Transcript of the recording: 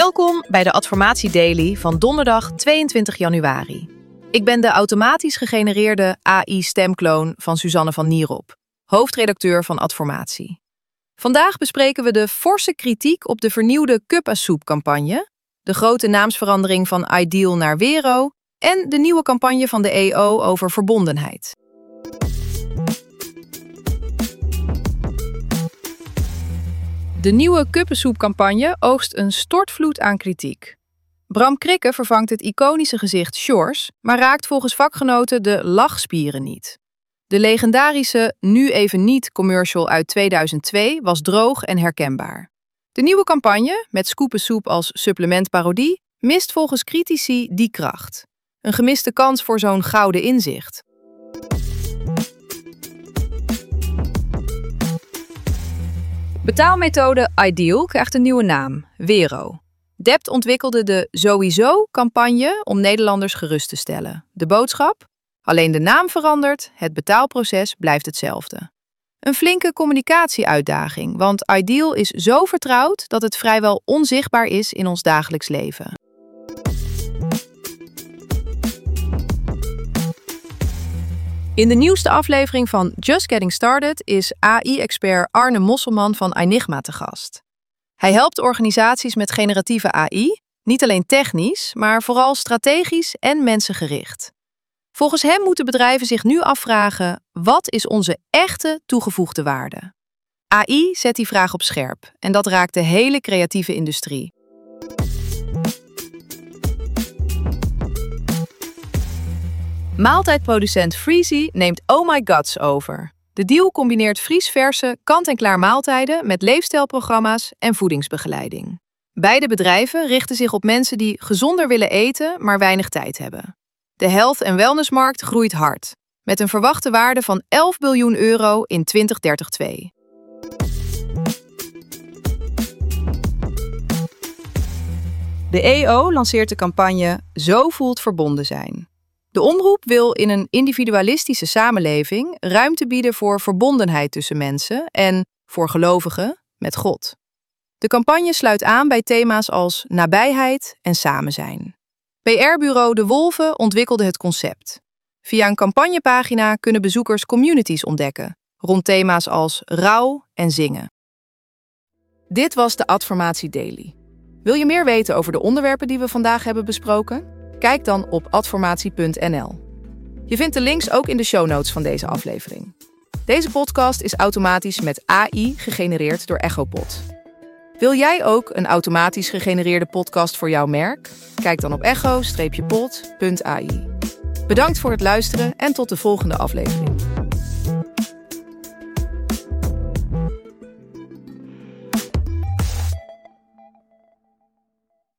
Welkom bij de Adformatie Daily van donderdag 22 januari. Ik ben de automatisch gegenereerde AI-stemkloon van Suzanne van Nierop, hoofdredacteur van Adformatie. Vandaag bespreken we de forse kritiek op de vernieuwde Cup-a-Soep-campagne, de grote naamsverandering van Ideal naar Wero en de nieuwe campagne van de EO over verbondenheid. De nieuwe Cup-a-Soep-campagne oogst een stortvloed aan kritiek. Bram Krikke vervangt het iconische gezicht Sjors, maar raakt volgens vakgenoten de lachspieren niet. De legendarische Nu Even Niet commercial uit 2002 was droog en herkenbaar. De nieuwe campagne, met Scoop-a-Soep als supplementparodie, mist volgens critici die kracht. Een gemiste kans voor zo'n gouden inzicht. Betaalmethode Ideal krijgt een nieuwe naam, Wero. Dept ontwikkelde de Sowieso-campagne om Nederlanders gerust te stellen. De boodschap? Alleen de naam verandert, het betaalproces blijft hetzelfde. Een flinke communicatieuitdaging, want Ideal is zo vertrouwd dat het vrijwel onzichtbaar is in ons dagelijks leven. In de nieuwste aflevering van Just Getting Started is AI-expert Arne Mosselman van Enigma te gast. Hij helpt organisaties met generatieve AI, niet alleen technisch, maar vooral strategisch en mensengericht. Volgens hem moeten bedrijven zich nu afvragen: wat is onze echte toegevoegde waarde? AI zet die vraag op scherp en dat raakt de hele creatieve industrie. Maaltijdproducent Freezy neemt Oh My Gods over. De deal combineert vriesverse, kant-en-klaar maaltijden met leefstijlprogramma's en voedingsbegeleiding. Beide bedrijven richten zich op mensen die gezonder willen eten, maar weinig tijd hebben. De health- en wellnessmarkt groeit hard, met een verwachte waarde van €11 biljoen in 2032. De EO lanceert de campagne Zo voelt verbonden zijn. De omroep wil in een individualistische samenleving ruimte bieden voor verbondenheid tussen mensen en, voor gelovigen, met God. De campagne sluit aan bij thema's als nabijheid en samen zijn. PR-bureau De Wolven ontwikkelde het concept. Via een campagnepagina kunnen bezoekers communities ontdekken, rond thema's als rouw en zingen. Dit was de Adformatie Daily. Wil je meer weten over de onderwerpen die we vandaag hebben besproken? Kijk dan op adformatie.nl. Je vindt de links ook in de show notes van deze aflevering. Deze podcast is automatisch met AI gegenereerd door Echopod. Wil jij ook een automatisch gegenereerde podcast voor jouw merk? Kijk dan op echo-pod.ai. Bedankt voor het luisteren en tot de volgende aflevering.